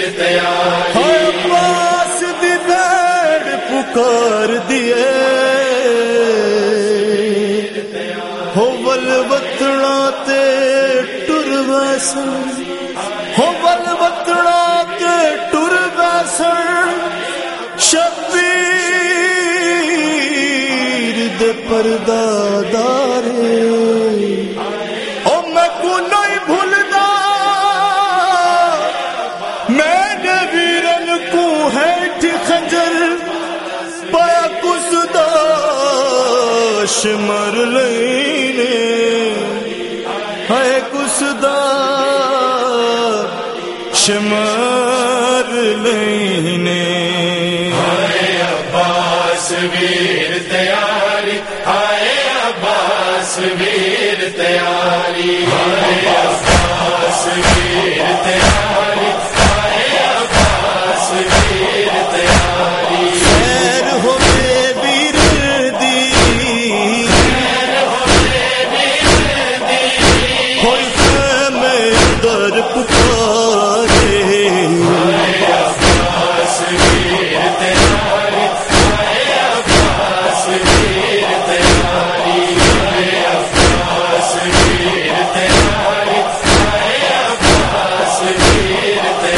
ہائے عباس دی بھیڑ پکار دیے ہو ول وطنا تے ٹر ویسن ہو ول وطنا تے ٹر ویسن شبیر دے پردہ دارے او میں کو نہیں بھولدا میں نے ویرن کو ہیٹھ خنجر پایا کس دا شمر لینے ہے کس دا شمر لینے ہائے عباس ویر تیاری ہائے عباس ویر تیاری ہائے عباس ویر تیاری ہائے عباس ویر تیاری خیر ہو بے ویر دی خیر ہو بے ویر دی ہوئی خیم در پکارے ہائے عباس ویر تیاری ہائے عباس ویر تیاری ہائے عباس ویر تیاری ہائے عباس ویر تیاری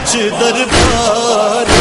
دربار